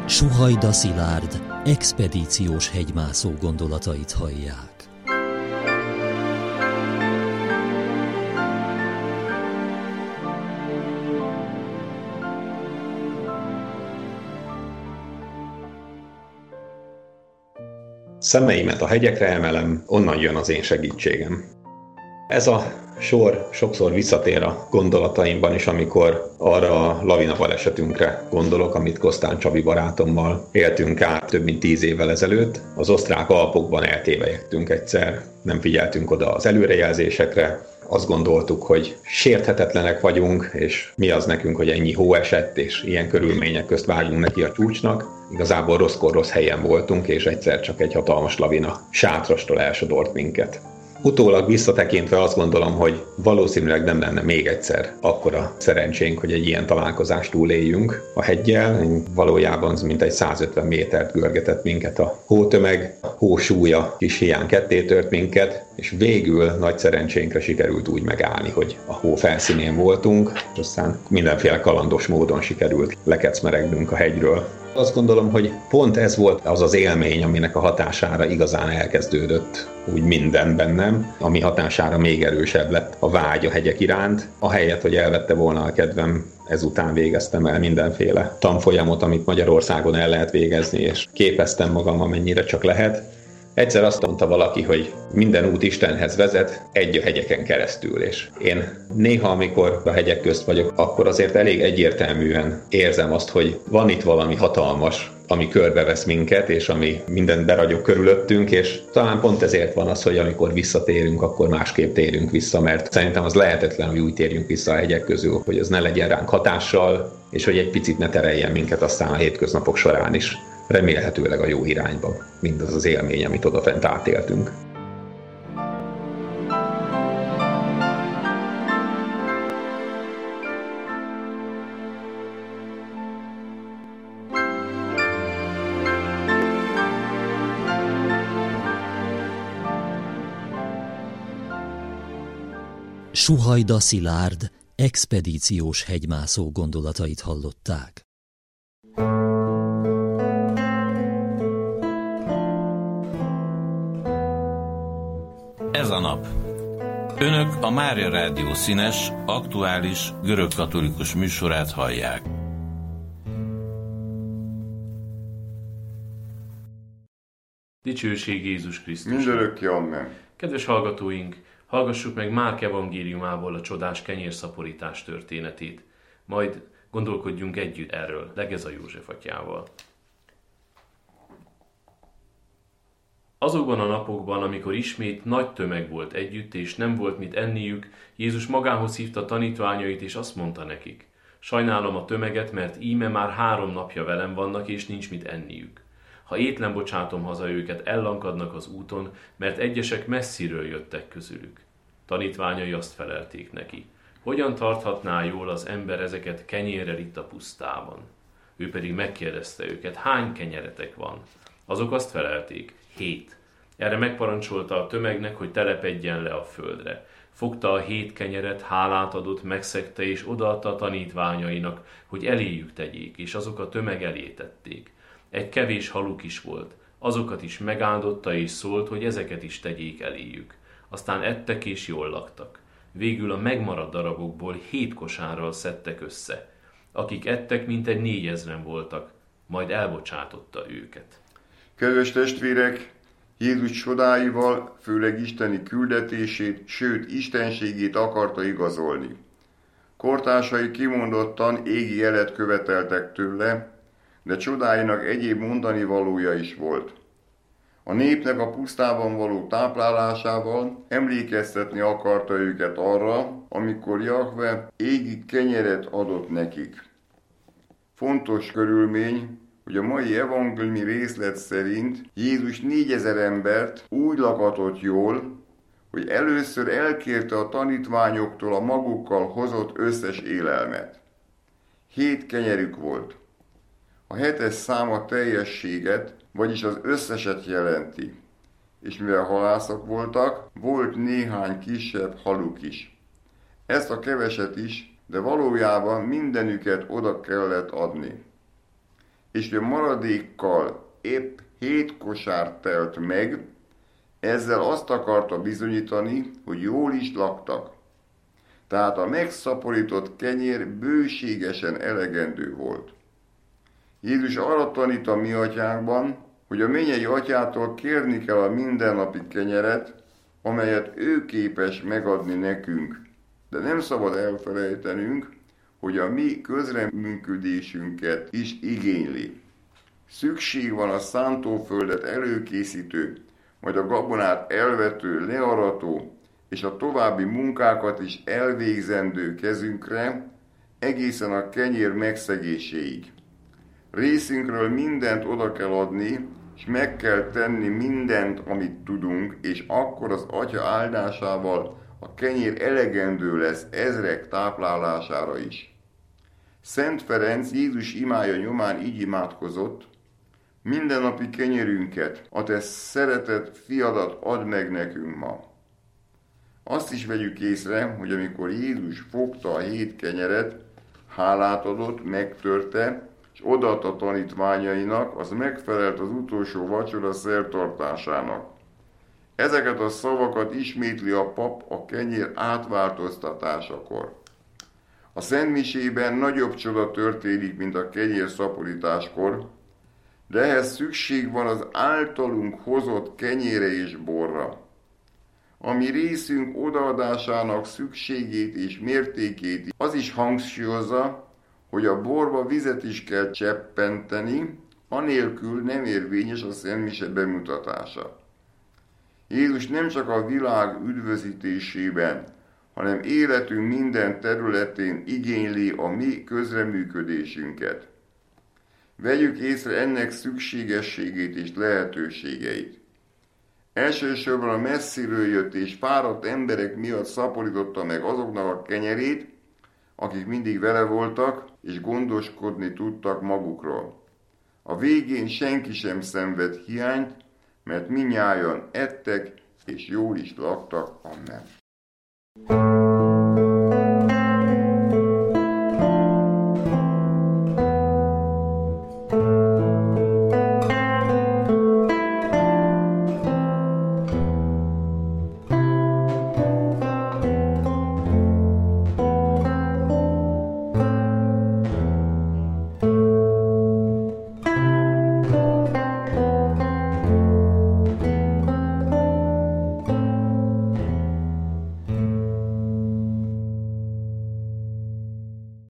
Suhajda Szilárd expedíciós hegymászó gondolatait hallják. Szemeimet a hegyekre emelem, onnan jön az én segítségem. Ez a sor sokszor visszatér a gondolataimban is, amikor arra a lavina balesetünkre gondolok, amit Kosztán Csabi barátommal éltünk át több mint 10 évvel ezelőtt. Az osztrák Alpokban eltévejektünk egyszer, nem figyeltünk oda az előrejelzésekre, azt gondoltuk, hogy sérthetetlenek vagyunk, és mi az nekünk, hogy ennyi hó esett, és ilyen körülmények közt vágunk neki a csúcsnak. Igazából rosszkor rossz helyen voltunk, és egyszer csak egy hatalmas lavina sátrastól elsodort minket. Utólag visszatekintve azt gondolom, hogy valószínűleg nem lenne még egyszer akkora szerencsénk, hogy egy ilyen találkozást túléljünk a heggyel. Valójában mintegy 150 métert görgetett minket a hótömeg, a hó súlya kis hiány ketté tört minket, és végül nagy szerencsénkre sikerült úgy megállni, hogy a hó felszínén voltunk, és aztán mindenféle kalandos módon sikerült lekecmeregnünk a hegyről. Azt gondolom, hogy pont ez volt az az élmény, aminek a hatására igazán elkezdődött úgy minden bennem, ami hatására még erősebb lett a vágy a hegyek iránt. Ahelyett, hogy elvette volna a kedvem, ezután végeztem el mindenféle tanfolyamot, amit Magyarországon el lehet végezni, és képeztem magam, amennyire csak lehet. Egyszer azt mondta valaki, hogy minden út Istenhez vezet, egy a hegyeken keresztül, és én néha, amikor a hegyek közt vagyok, akkor azért elég egyértelműen érzem azt, hogy van itt valami hatalmas, ami körbevesz minket, és ami mindent beragyog körülöttünk, és talán pont ezért van az, hogy amikor visszatérünk, akkor másképp térünk vissza, mert szerintem az lehetetlen, hogy úgy térjünk vissza a hegyek közül, hogy az ne legyen ránk hatással, és hogy egy picit ne tereljen minket aztán a hétköznapok során is. Remélhetőleg a jó irányba, mindaz az élmény, amit odafent átéltünk. Suhajda Szilárd expedíciós hegymászó gondolatait hallották. Ez a nap. Önök a Mária Rádió színes, aktuális, görögkatolikus műsorát hallják. Dicsőség Jézus Krisztus! Mindörökké, amen! Kedves hallgatóink, hallgassuk meg Márk evangéliumából a csodás kenyérszaporítás történetét. Majd gondolkodjunk együtt erről Legeza József atyával. Azokban a napokban, amikor ismét nagy tömeg volt együtt, és nem volt mit enniük, Jézus magához hívta tanítványait, és azt mondta nekik: sajnálom a tömeget, mert íme már 3 napja velem vannak, és nincs mit enniük. Ha étlen bocsátom haza őket, ellankadnak az úton, mert egyesek messziről jöttek közülük. Tanítványai azt felelték neki: hogyan tarthatná jól az ember ezeket kenyérrel itt a pusztában? Ő pedig megkérdezte őket: hány kenyeretek van? Azok azt felelték: 7. Erre megparancsolta a tömegnek, hogy telepedjen le a földre. Fogta a 7 kenyeret, hálát adott, megszegte és odaadta a tanítványainak, hogy eléjük tegyék, és azok a tömeg elé tették. Egy kevés haluk is volt, azokat is megáldotta és szólt, hogy ezeket is tegyék eléjük. Aztán ettek és jól laktak. Végül a megmaradt darabokból 7 kosárral szedtek össze. Akik ettek, mintegy 4000-en voltak, majd elbocsátotta őket. Kedves testvérek, Jézus csodáival, főleg isteni küldetését, sőt istenségét akarta igazolni. Kortársai kimondottan égi jelet követeltek tőle, de csodáinak egyéb mondani valója is volt. A népnek a pusztában való táplálásával emlékeztetni akarta őket arra, amikor Jahve égi kenyeret adott nekik. Fontos körülmény, hogy a mai evangéliumi részlet szerint Jézus 4000 embert úgy lakatott jól, hogy először elkérte a tanítványoktól a magukkal hozott összes élelmet. 7 kenyerük volt. A 7-es szám a teljességet, vagyis az összeset jelenti. És mivel halászok voltak, volt néhány kisebb haluk is. Ezt a keveset is, de valójában mindenüket oda kellett adni. és a maradékkal épp 7 kosár telt meg, ezzel azt akarta bizonyítani, hogy jól is laktak. Tehát a megszaporított kenyér bőségesen elegendő volt. Jézus arra tanít a mi atyánkban, hogy a mennyei atyától kérni kell a mindennapi kenyeret, amelyet ő képes megadni nekünk. De nem szabad elfelejtenünk, hogy a mi közreműködésünket is igényli. Szükség van a szántóföldet előkészítő, majd a gabonát elvető, learató és a további munkákat is elvégzendő kezünkre, egészen a kenyér megszegéséig. Részünkről mindent oda kell adni, és meg kell tenni mindent, amit tudunk, és akkor az Atya áldásával a kenyér elegendő lesz ezrek táplálására is. Szent Ferenc Jézus imája nyomán így imádkozott: mindennapi kenyerünket, a te szeretett fiadat add meg nekünk ma. Azt is vegyük észre, hogy amikor Jézus fogta a 7 kenyeret, hálát adott, megtörte, és odaadta a tanítványainak, az megfelelt az utolsó vacsora szertartásának. Ezeket a szavakat ismétli a pap a kenyér átváltoztatásakor. A szentmisében nagyobb csoda történik, mint a kenyér szaporításkor, de ehhez szükség van az általunk hozott kenyére és borra. A mi részünk odaadásának szükségét és mértékét az is hangsúlyozza, hogy a borba vizet is kell cseppenteni, anélkül nem érvényes a szentmise bemutatása. Jézus nem csak a világ üdvözítésében, hanem életünk minden területén igényli a mi közreműködésünket. Vegyük észre ennek szükségességét és lehetőségeit. Elsősorban a messziről jött és fáradt emberek miatt szaporította meg azoknak a kenyerét, akik mindig vele voltak, és gondoskodni tudtak magukról. A végén senki sem szenved hiányt, mert mindnyájan ettek, és jól is laktak. Amen.